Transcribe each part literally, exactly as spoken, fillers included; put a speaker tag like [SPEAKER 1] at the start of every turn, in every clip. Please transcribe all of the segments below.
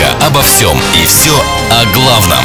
[SPEAKER 1] Рубрика обо всем и все о главном.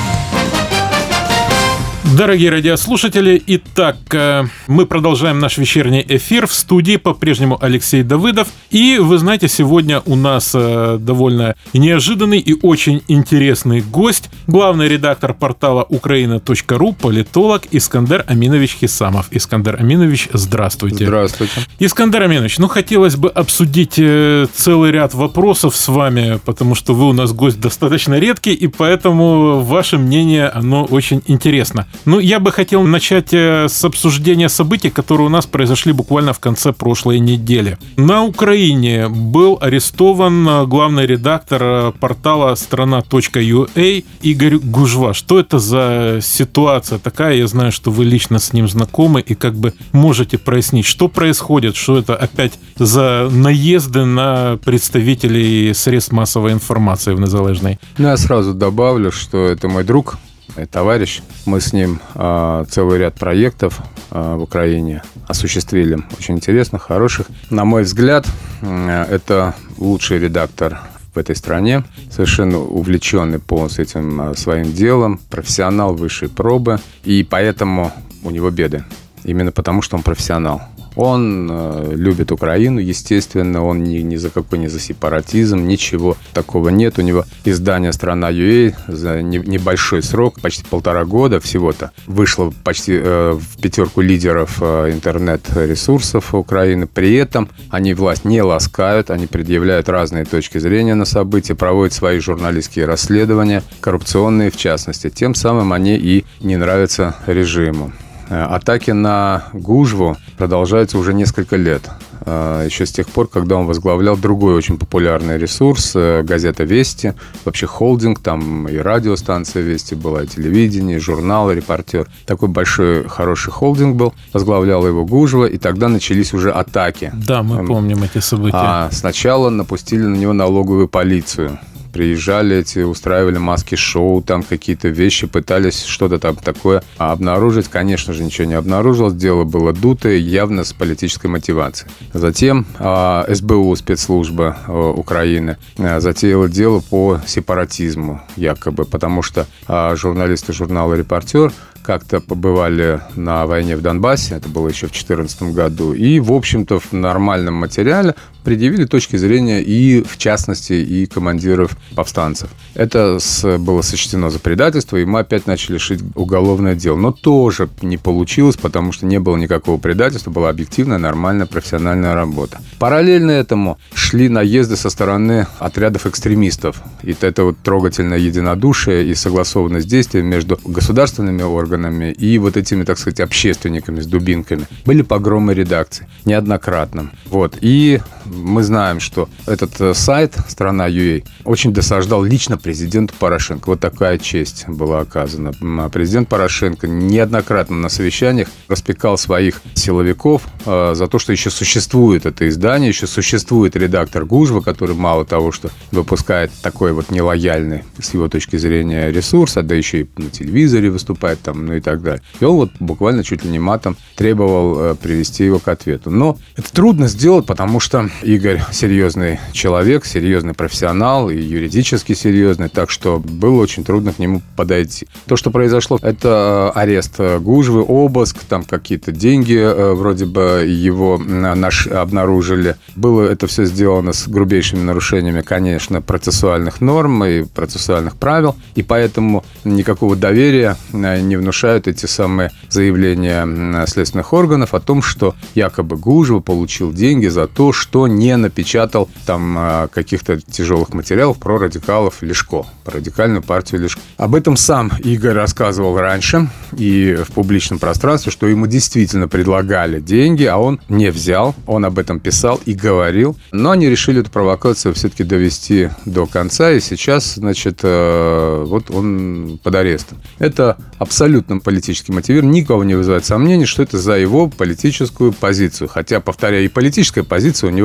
[SPEAKER 2] Дорогие радиослушатели, итак, мы продолжаем наш вечерний эфир. В студии по-прежнему Алексей Давыдов. И, вы знаете, сегодня у нас довольно неожиданный и очень интересный гость. Главный редактор портала украина точка ру, политолог Искандер Аминович Хисамов. Искандер Аминович, здравствуйте.
[SPEAKER 3] Здравствуйте.
[SPEAKER 2] Искандер Аминович, ну, хотелось бы обсудить целый ряд вопросов с вами, потому что вы у нас гость достаточно редкий, и поэтому ваше мнение, оно очень интересно. Ну, я бы хотел начать с обсуждения событий, которые у нас произошли буквально в конце прошлой недели. На Украине был арестован главный редактор портала страна точка ю а Игорь Гужва. Что это за ситуация такая? Я знаю, что вы лично с ним знакомы, и как бы можете прояснить, что происходит, что это опять за наезды на представителей средств массовой информации в Незалежной.
[SPEAKER 3] Ну, я сразу добавлю, что это мой друг, товарищ. Мы с ним э, целый ряд проектов э, в Украине осуществили, очень интересных, хороших. На мой взгляд, э, это лучший редактор в этой стране, совершенно увлеченный полностью этим э, своим делом, профессионал высшей пробы, и поэтому у него беды. Именно потому, что он профессионал. Он э, любит Украину, естественно, он ни, ни за какой не за сепаратизм, ничего такого нет. У него издание «Страна.ua» за не, небольшой срок, почти полтора года всего-то, вышло почти э, в пятерку лидеров э, интернет-ресурсов Украины. При этом они власть не ласкают, они предъявляют разные точки зрения на события, проводят свои журналистские расследования, коррупционные в частности. Тем самым они и не нравятся режиму. Атаки на Гужву продолжаются уже несколько лет. Еще с тех пор, когда он возглавлял другой очень популярный ресурс, газета «Вести», вообще холдинг, там и радиостанция «Вести» была, и телевидение, и журнал, и репортер. Такой большой, хороший холдинг был, возглавлял его Гужва, и тогда начались уже атаки.
[SPEAKER 2] Да, мы помним эти события.
[SPEAKER 3] А сначала напустили на него налоговую полицию. Приезжали эти, устраивали маски-шоу, там какие-то вещи, пытались что-то там такое обнаружить. Конечно же, ничего не обнаружилось. Дело было дутое, явно с политической мотивацией. Затем э, эс бэ у, спецслужба э, Украины, э, затеяла дело по сепаратизму, якобы, потому что э, журналисты журнала «Репортер» как-то побывали на войне в Донбассе, это было еще в две тысячи четырнадцатом году, и, в общем-то, в нормальном материале предъявили точки зрения и, в частности, и командиров повстанцев. Это с, было сочтено за предательство, и мы опять начали шить уголовное дело. Но тоже не получилось, потому что не было никакого предательства, была объективная, нормальная, профессиональная работа. Параллельно этому шли наезды со стороны отрядов экстремистов. И это вот трогательное единодушие и согласованность действий между государственными органами и вот этими, так сказать, общественниками с дубинками. Были погромы редакций неоднократно. Вот. И мы знаем, что этот сайт «Страна.ua» очень досаждал лично президенту Порошенко. Вот такая честь была оказана. Президент Порошенко неоднократно на совещаниях распекал своих силовиков э, за то, что еще существует это издание, еще существует редактор Гужва, который мало того, что выпускает такой вот нелояльный, с его точки зрения, ресурс, а да еще и на телевизоре выступает там, ну и так далее. И он вот буквально чуть ли не матом требовал э, привести его к ответу. Но это трудно сделать, потому что Игорь серьезный человек, серьезный профессионал и юридически серьезный, так что было очень трудно к нему подойти. То, что произошло, это арест Гужвы, обыск, там какие-то деньги вроде бы его наш, обнаружили. Было это все сделано с грубейшими нарушениями, конечно, процессуальных норм и процессуальных правил, и поэтому никакого доверия не внушают эти самые заявления следственных органов о том, что якобы Гужва получил деньги за то, что не напечатал там каких-то тяжелых материалов про радикалов Лешко, про радикальную партию Лешко. Об этом сам Игорь рассказывал раньше и в публичном пространстве, что ему действительно предлагали деньги, а он не взял. Он об этом писал и говорил. Но они решили эту провокацию все-таки довести до конца, и сейчас, значит, вот он под арестом. Это абсолютно политически мотивирован, никого не вызывает сомнений, что это за его политическую позицию. Хотя, повторяю, и политическая позиция у него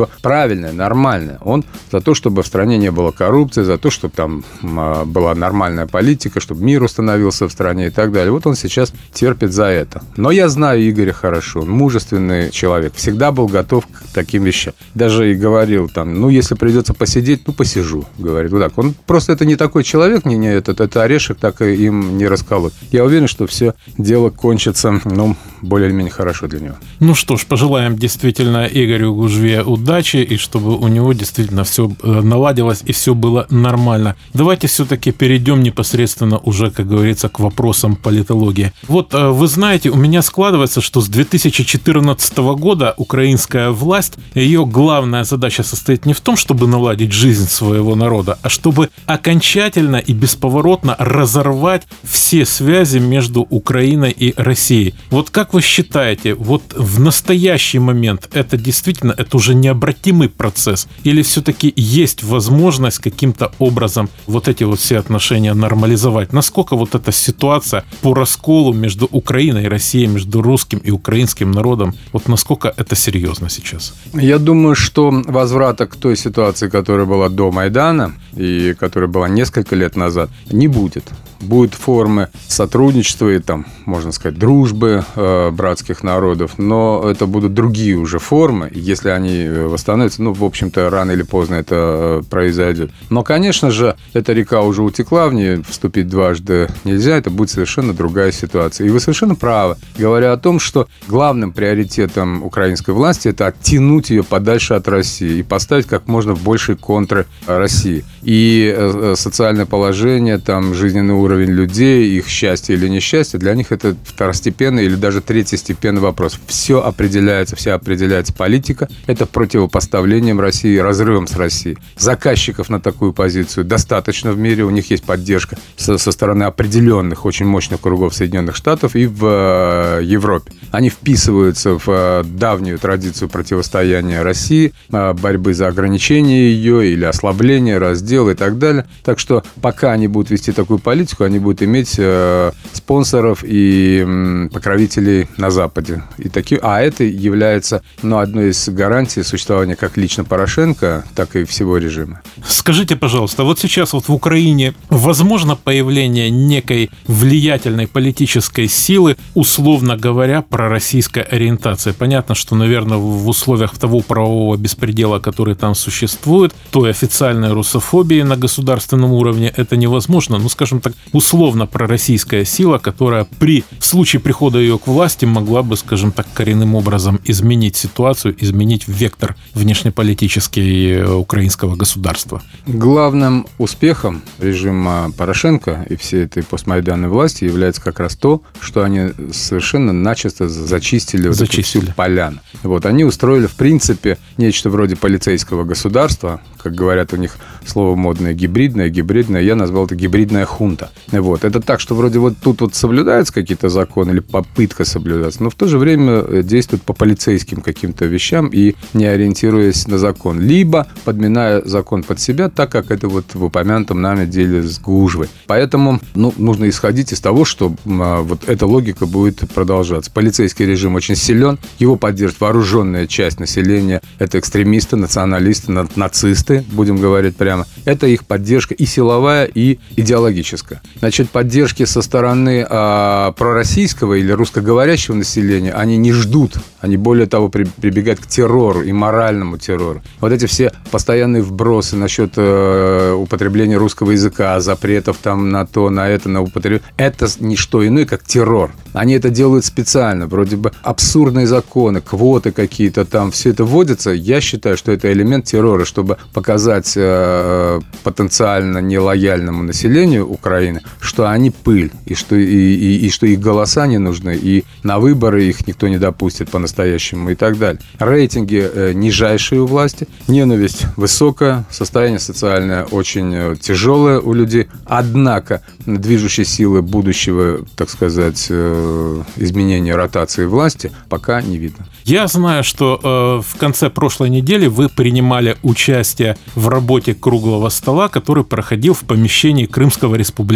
[SPEAKER 3] все правильное, нормальное. Он за то, чтобы в стране не было коррупции, за то, чтобы там была нормальная политика, чтобы мир установился в стране и так далее. Вот он сейчас терпит за это. Но я знаю Игоря хорошо. Он мужественный человек. Всегда был готов к таким вещам. Даже и говорил там, ну, если придется посидеть, ну, посижу. Говорит вот так. Он просто это не такой человек, не, не этот, это орешек, так и им не расколоть. Я уверен, что все дело кончится, ну, более-менее хорошо для него.
[SPEAKER 2] Ну что ж, пожелаем действительно Игорю Гужве удачи, и чтобы у него действительно все наладилось и все было нормально. Давайте все-таки перейдем непосредственно уже, как говорится, к вопросам политологии. Вот вы знаете, у меня складывается, что с две тысячи четырнадцатого года украинская власть, ее главная задача состоит не в том, чтобы наладить жизнь своего народа, а чтобы окончательно и бесповоротно разорвать все связи между Украиной и Россией. Вот как вы считаете, вот в настоящий момент это действительно, это уже необратимый процесс? Или все-таки есть возможность каким-то образом вот эти вот все отношения нормализовать? Насколько вот эта ситуация по расколу между Украиной и Россией, между русским и украинским народом, вот насколько это серьезно сейчас?
[SPEAKER 3] Я думаю, что возврата к той ситуации, которая была до Майдана и которая была несколько лет назад, не будет. Будут формы сотрудничества и, там, можно сказать, дружбы э, братских народов, но это будут другие уже формы. Если они восстановятся, ну, в общем-то, рано или поздно это э, произойдет. Но, конечно же, эта река уже утекла, в ней вступить дважды нельзя, это будет совершенно другая ситуация. И вы совершенно правы, говоря о том, что главным приоритетом украинской власти это оттянуть ее подальше от России и поставить как можно в большей контры России. И э, социальное положение, там, жизненный уровень уровень людей, их счастье или несчастье, для них это второстепенный или даже третьестепенный вопрос. Все определяется, вся определяется политика. Это противопоставлением России, разрывом с Россией. Заказчиков на такую позицию достаточно в мире, у них есть поддержка со, со стороны определенных, очень мощных кругов Соединенных Штатов и в э, Европе. Они вписываются в э, давнюю традицию противостояния России, э, борьбы за ограничение ее или ослабление, раздел и так далее. Так что пока они будут вести такую политику, они будут иметь э, спонсоров и э, покровителей на Западе. И такие, а это является ну, одной из гарантий существования как лично Порошенко, так и всего режима.
[SPEAKER 2] Скажите, пожалуйста, вот сейчас вот в Украине возможно появление некой влиятельной политической силы, условно говоря, пророссийской ориентации? Понятно, что, наверное, в условиях того правового беспредела, который там существует, той официальной русофобии на государственном уровне, это невозможно. Ну, скажем так, условно пророссийская сила, которая при в случае прихода ее к власти могла бы, скажем так, коренным образом изменить ситуацию, изменить вектор внешнеполитический украинского государства.
[SPEAKER 3] Главным успехом режима Порошенко и всей этой постмайданной власти является как раз то, что они совершенно начисто зачистили, вот эту всю поляну. Вот, они устроили, в принципе, нечто вроде полицейского государства, как говорят у них слово модное, гибридное, гибридное, я назвал это гибридная хунта. Вот. Это так, что вроде вот тут вот соблюдаются какие-то законы или попытка соблюдаться, но в то же время действуют по полицейским каким-то вещам и не ориентируясь на закон. Либо подминая закон под себя, так как это вот в упомянутом нами деле с Гужвой. Поэтому ну, нужно исходить из того, что а, вот эта логика будет продолжаться. Полицейский режим очень силен, его поддержит вооруженная часть населения. Это экстремисты, националисты, нацисты, будем говорить прямо. Это их поддержка и силовая, и идеологическая. Значит, поддержки со стороны а, пророссийского или русскоговорящего населения они не ждут. Они, более того, при, прибегают к террору и моральному террору. Вот эти все постоянные вбросы насчет э, употребления русского языка, запретов там на то, на это, на употребление, это не что иное, как террор. Они это делают специально. Вроде бы абсурдные законы, квоты какие-то там, все это вводится. Я считаю, что это элемент террора, чтобы показать э, потенциально нелояльному населению Украины, что они пыль, и что, и, и, и что их голоса не нужны, и на выборы их никто не допустит по-настоящему и так далее. Рейтинги э, нижайшие у власти, ненависть высокая, состояние социальное очень э, тяжелое у людей, однако движущей силы будущего, так сказать, э, изменения ротации власти пока не видно.
[SPEAKER 2] Я знаю, что э, в конце прошлой недели вы принимали участие в работе круглого стола, который проходил в помещении Крымского республиканского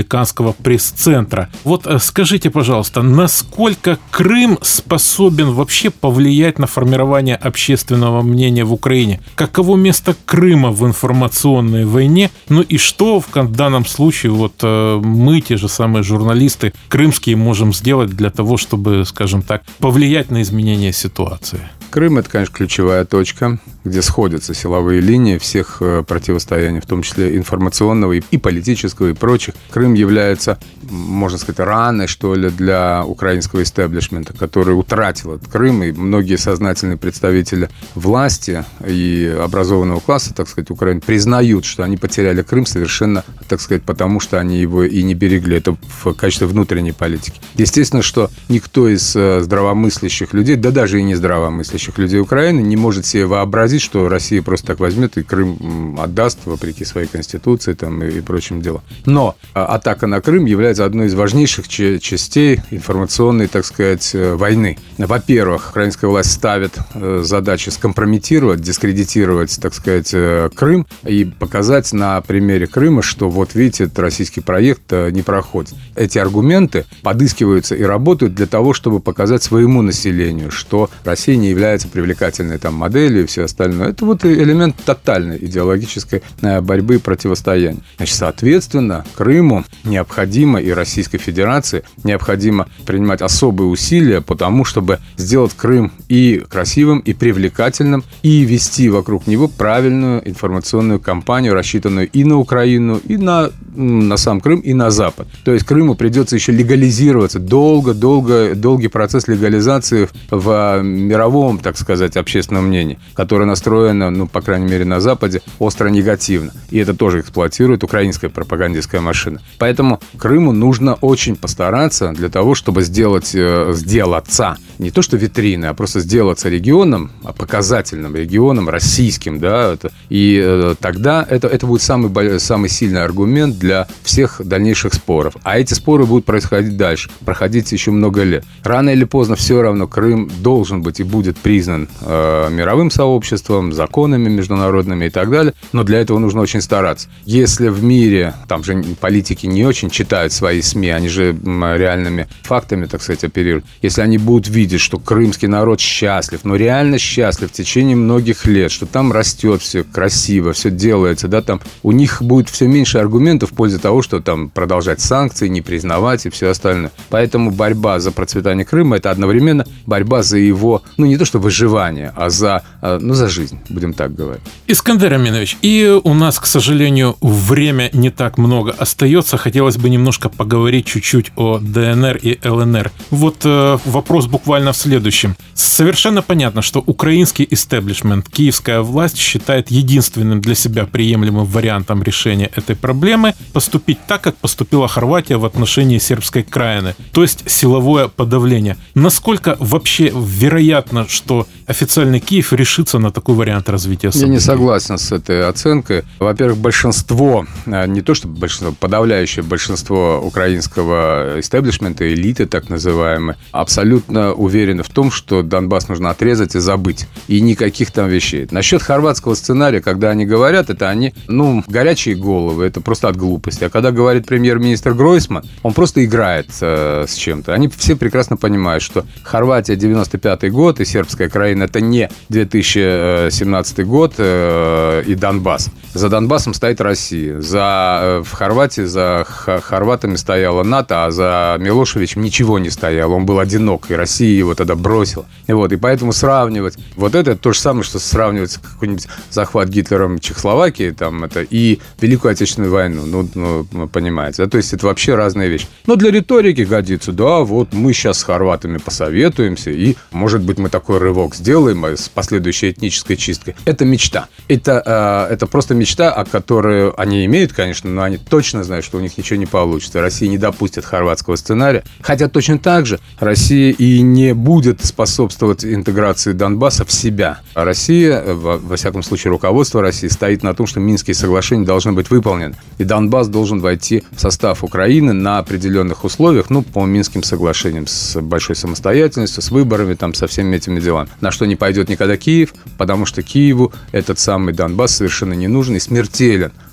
[SPEAKER 2] республиканского пресс-центра. Вот скажите, пожалуйста, насколько Крым способен вообще повлиять на формирование общественного мнения в Украине? Каково место Крыма в информационной войне? Ну и что в данном случае вот мы, те же самые журналисты крымские, можем сделать для того, чтобы, скажем так, повлиять на изменение ситуации?
[SPEAKER 3] Крым – это, конечно, ключевая точка, где сходятся силовые линии всех противостояний, в том числе информационного и политического, и прочих. Крым является, можно сказать, раной, что ли, для украинского истеблишмента, который утратил этот Крым, и многие сознательные представители власти и образованного класса, так сказать, Украины, признают, что они потеряли Крым совершенно, так сказать, потому что они его и не берегли. Это в качестве внутренней политики. Естественно, что никто из здравомыслящих людей, да даже и не здравомыслящих людей Украины, не может себе вообразить, что Россия просто так возьмет и Крым отдаст, вопреки своей конституции там, и, и прочим делам. Но атака на Крым является одной из важнейших частей информационной, так сказать, войны. Во-первых, украинская власть ставит задачу скомпрометировать, дискредитировать, так сказать, Крым и показать на примере Крыма, что вот видите, этот российский проект не проходит. Эти аргументы подыскиваются и работают для того, чтобы показать своему населению, что Россия не является привлекательной там моделью и все остальное. Это вот элемент тотальной идеологической борьбы и противостояния. Значит, соответственно, Крыму необходимо и Российской Федерации необходимо принимать особые усилия по тому, чтобы сделать Крым и красивым, и привлекательным, и вести вокруг него правильную информационную кампанию, рассчитанную и на Украину, и на, на сам Крым, и на Запад. То есть Крыму придется еще легализироваться. Долго-долго, долгий процесс легализации в мировом, так сказать, общественном мнении, которое настроено, ну, по крайней мере, на Западе, остро негативно. И это тоже эксплуатирует украинская пропагандистская машина. Поэтому Крыму нужно очень постараться для того, чтобы сделать, сделаться не то что витриной, а просто сделаться регионом, показательным регионом, российским, да, это, и тогда это, это будет самый, самый сильный аргумент для всех дальнейших споров. А эти споры будут происходить дальше, проходить еще много лет. Рано или поздно все равно Крым должен быть и будет признан э, мировым сообществом, законами международными и так далее, но для этого нужно очень стараться. Если в мире, там же политики не очень читают свои СМИ, они же реальными фактами, так сказать, оперируют. Если они будут видеть, что крымский народ счастлив, но реально счастлив в течение многих лет, что там растет все красиво, все делается, да, там у них будет все меньше аргументов в пользу того, что там продолжать санкции, не признавать и все остальное. Поэтому борьба за процветание Крыма – это одновременно борьба за его, ну, не то что выживание, а за, ну, за жизнь, будем так говорить.
[SPEAKER 2] Искандер Аминович, и у нас, к сожалению, время не так много остается. Хотелось бы немножко поговорить чуть-чуть о ДНР и ЛНР. Вот э, вопрос буквально в следующем. Совершенно понятно, что украинский истеблишмент, киевская власть считает единственным для себя приемлемым вариантом решения этой проблемы поступить так, как поступила Хорватия в отношении сербской краины, то есть силовое подавление. Насколько вообще вероятно, что официальный Киев решится на такой вариант развития событий?
[SPEAKER 3] Я не согласен с этой оценкой. Во-первых, большинство, не то чтобы большинство, подавляющее большинство украинского истеблишмента, элиты так называемой, абсолютно уверены в том, что Донбасс нужно отрезать и забыть. И никаких там вещей. Насчет хорватского сценария, когда они говорят, это они, ну, горячие головы, это просто от глупости. А когда говорит премьер-министр Гройсман, он просто играет э, с чем-то. Они все прекрасно понимают, что Хорватия девяносто пятый год и сербская краина — это не две тысячи семнадцатый год э, и Донбасс. За Донбассом стоит Россия. За, э, в Хорватии за х- хорватами стояла НАТО, а за Милошевичем ничего не стояло. Он был одинок, и Россия его тогда бросила. И, вот, и поэтому сравнивать вот это то же самое, что сравнивать какой-нибудь захват Гитлером Чехословакии там, это, и Великую Отечественную войну. Ну, ну, понимаете. Да? То есть это вообще разные вещи. Но для риторики годится. Да, вот мы сейчас с хорватами посоветуемся, и, может быть, мы такой рывок сделаем с последующей этнической чисткой. Это мечта. Это, э, это просто мечта, о которой они имеют, конечно, но они точно знают, что у них ничего не получится. Россия не допустит хорватского сценария. Хотя точно так же Россия и не будет способствовать интеграции Донбасса в себя. А Россия, во, во всяком случае, руководство России стоит на том, что Минские соглашения должны быть выполнены. И Донбасс должен войти в состав Украины на определенных условиях, ну, по Минским соглашениям, с большой самостоятельностью, с выборами, там, со всеми этими делами. На что не пойдет никогда Киев, потому что Киеву этот самый Донбасс совершенно не нужен и смертелен.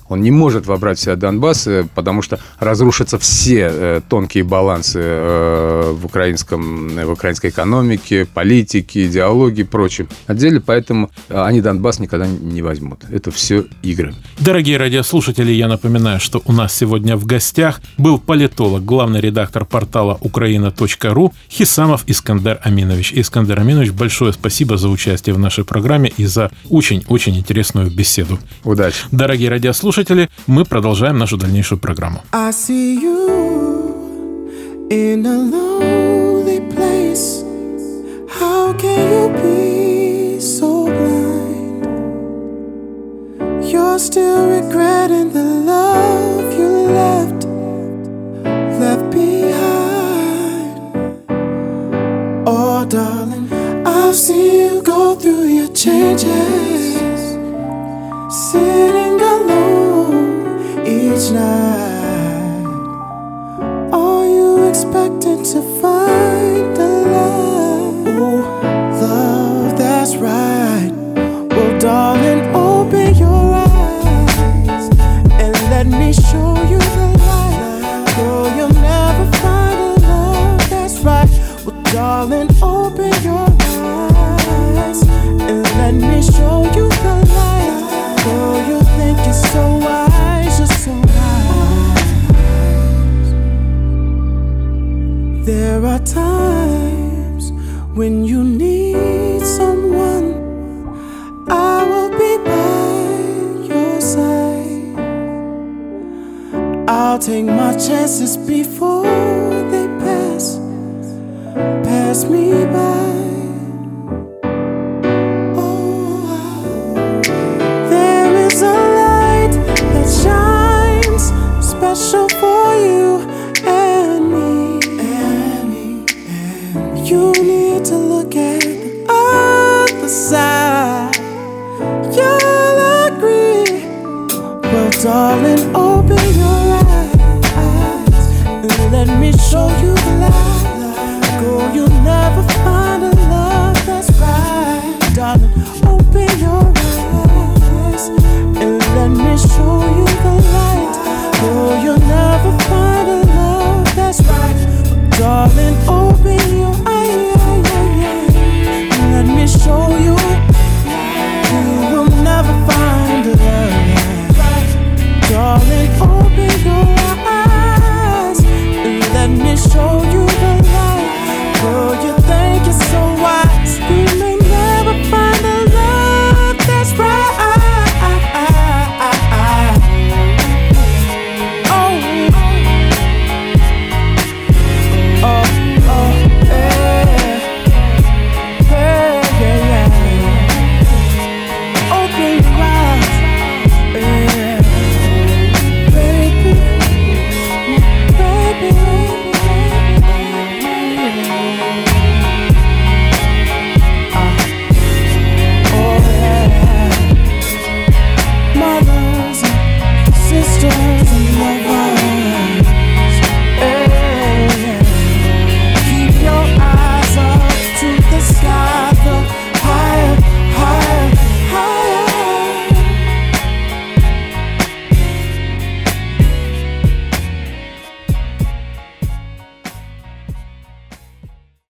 [SPEAKER 3] Он не может вобрать в себя Донбасс, потому что разрушатся все тонкие балансы в, украинском, в украинской экономике, политике, идеологии и прочем отделе, поэтому они Донбасс никогда не возьмут. Это все игры.
[SPEAKER 2] Дорогие радиослушатели, я напоминаю, что у нас сегодня в гостях был политолог, главный редактор портала украина точка ру Хисамов Искандер Аминович. Искандер Аминович, большое спасибо за участие в нашей программе и за очень-очень интересную беседу.
[SPEAKER 3] Удачи.
[SPEAKER 2] Дорогие радиослушатели, мы продолжаем нашу дальнейшую программу.
[SPEAKER 4] I see you in a lonely place. How can you be so blind? You're still regretting the love you left, left behind. Oh, darling, I've seen you go through your changes, sitting alone each night. Are you expecting to find a love? Oh, love that's right. Well, darling, open your eyes and let me show you the light. Girl, you'll never find a love that's right. Well, darling, open your eyes and let me show you the light. Girl, you think you're so wise, you're so wise. There are times when you need someone, I will be by your side. I'll take my chances before they pass, pass me by. Special for you and me, and me, and me. You need to look at the other side. You'll agree. Well, darling, open your eyes and let me show you the light. Girl, you'll never find a love that's right. Darling, open your eyes and let me show you the light. Oh, you'll never find a love that's right. But darling, open your eyes and let me show you. You will never find a love that's right. Darling, open your eyes and let me show you the light. Girl, you think you're so wise, you may never find a love that's right. Sisters and lovers.